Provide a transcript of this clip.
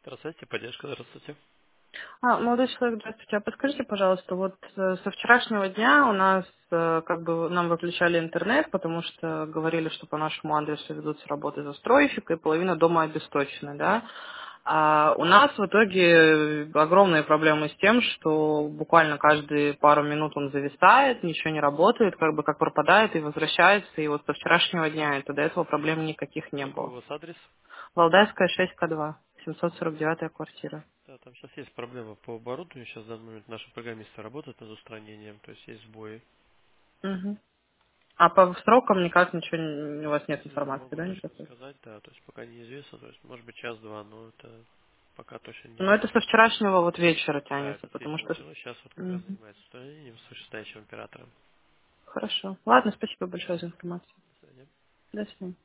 Здравствуйте, поддержка, здравствуйте. Молодой человек, здравствуйте. А подскажите, пожалуйста, вот со вчерашнего дня у нас как бы нам выключали интернет, потому что говорили, что по нашему адресу ведутся работы застройщика, и половина дома обесточена, да. А у нас в итоге огромные проблемы с тем, что буквально каждые пару минут он зависает, ничего не работает, как бы как пропадает и возвращается, и вот со вчерашнего дня это до этого проблем никаких не Какой у было. вас адрес? Валдайская 6К2, 749 квартира. Да, там сейчас есть проблема по оборудованию. Сейчас в данный момент наши программисты работают над устранением, то есть есть сбои. Мгм. А по срокам никак ничего, у вас нет Не информации, могу да, точно никакой? сказать, да, то есть пока неизвестно, то есть может быть час-два, но это пока точно Ну, это со неизвестно. вчерашнего вот вечера Да, тянется, это с потому вечера что... началось, сейчас вот как раз Мгм. занимается устранением с вышестоящим оператором. Хорошо. Ладно, спасибо большое за информацию. До свидания. До свидания.